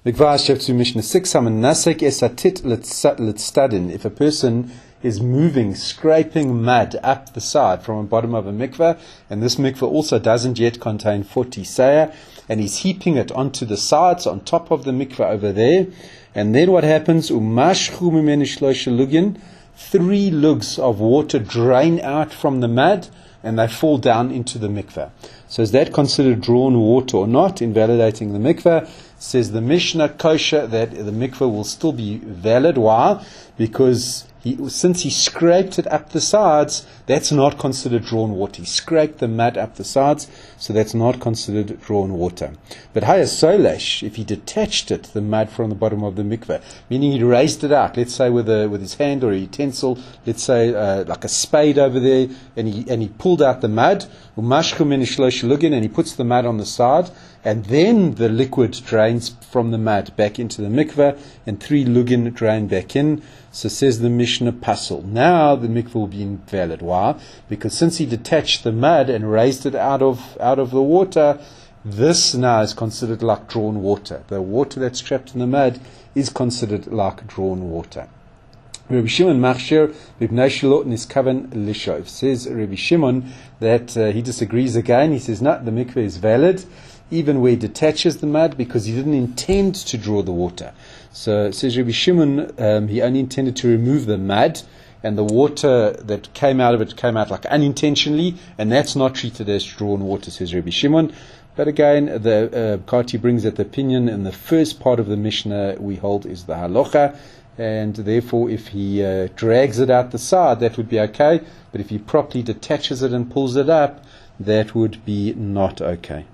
Mikvah to Mishnah 6, Nasek esatit litstadin. If a person is moving, scraping mud up the side from the bottom of a mikveh, and this mikveh also doesn't yet contain 40 seah, and he's heaping it onto the sides, on top of the mikveh over there, and then what happens? Umashchu mimenu shlosha lugin, 3 lugs of water drain out from the mud, and they fall down into the mikveh. So is that considered drawn water or not, invalidating the mikveh? Says the Mishnah kosher, that the mikveh will still be valid. Why? Because since he scraped it up the sides, that's not considered drawn water. He scraped the mud up the sides, so that's not considered drawn water. But haya solesh, if he detached it, the mud from the bottom of the mikveh, meaning he raised it out, let's say with his hand or a utensil, let's say like a spade over there, and he pulled out the mud, and he puts the mud on the side, and then the liquid drains from the mud back into the mikveh, and 3 lugin drain back in. So says the Mishnah Pasul. Now the mikveh will be invalid. Why? Because since he detached the mud and raised it out of the water, this now is considered like drawn water. The water that's trapped in the mud is considered like drawn water. Rabbi Shimon Machshir b'bnei shelo niskaven lishov. Says Rabbi Shimon that he disagrees again. He says no, the mikveh is valid even where he detaches the mud, because he didn't intend to draw the water. So says Rabbi Shimon, he only intended to remove the mud, and the water that came out of it came out like unintentionally, and that's not treated as drawn water, says Rabbi Shimon. But again, the Kati brings that the opinion in the first part of the Mishnah we hold is the halacha, and therefore if he drags it out the side, that would be okay, but if he properly detaches it and pulls it up, that would be not okay.